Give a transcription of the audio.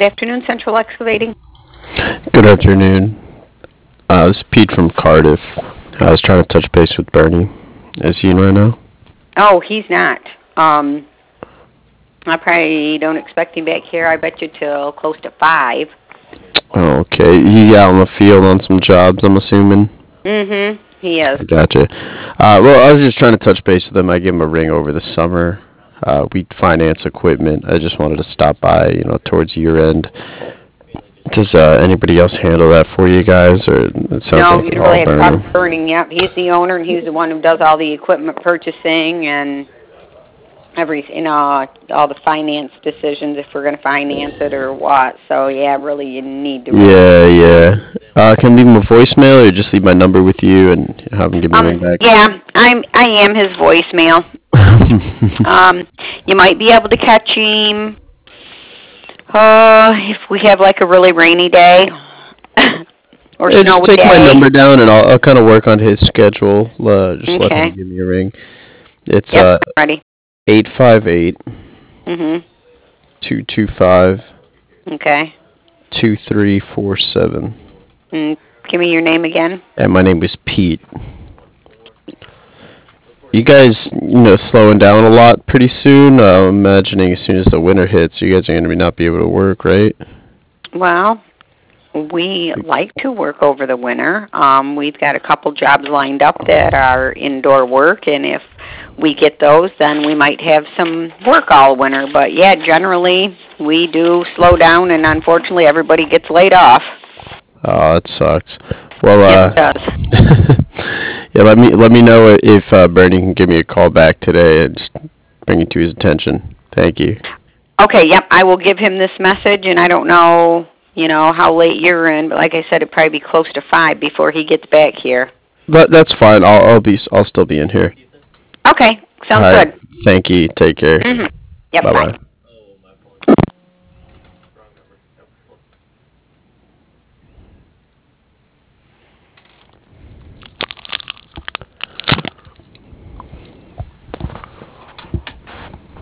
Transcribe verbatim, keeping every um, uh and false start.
afternoon, Central Excavating. Good afternoon. Uh, this is Pete from Cardiff. I was trying to touch base with Bernie. Is he in right now? Oh, he's not. Um, I probably don't expect him back here. I bet you till close to five. Oh, okay. He out in the field on some jobs, I'm assuming. Mm-hmm. He is. Gotcha. Uh, well, I was just trying to touch base with him. I gave him a ring over the summer. Uh, we finance equipment. I just wanted to stop by, you know, towards year end. Does uh, anybody else handle that for you guys, or it sounds No, like you it's really all have Bernie? Todd Burning. Yep, he's the owner, and he's the one who does all the equipment purchasing and every, you know, all the finance decisions if we're going to finance it or what. So yeah, really, you need to. Yeah, yeah. Uh, can I leave him a voicemail, or just leave my number with you and have him give me a ring Um, back? yeah, I'm. I am his voicemail. Um, you might be able to catch him. Uh, if we have like a really rainy day or Yeah, just snowy take my day. number down, and I'll, I'll kind of work on his schedule. Uh, just let him Okay. give me a ring. It's Yep. uh Ready. eight five eight Mhm. two two five Okay. two three four seven. Mm, give me your name again. And my name is Pete. You guys, you know, slowing down a lot pretty soon. Uh, I'm imagining as soon as the winter hits, you guys are going to be not be able to work, right? Well, we like to work over the winter. Um, we've got a couple jobs lined up that are indoor work, and if we get those, then we might have some work all winter. But yeah, generally we do slow down, and unfortunately, everybody gets laid off. Oh, that sucks. Well, Yes, uh, it does. yeah, let me let me know if uh, Bernie can give me a call back today and just bring it to his attention. Thank you. Okay, yep, I will give him this message, and I don't know, you know, how late you're in, but like I said, it'd probably be close to five before he gets back here. But that's fine. I'll I'll be I'll still be in here. Okay, All sounds right. good. Thank you. Take care. Hmm. Yep, Bye bye. bye.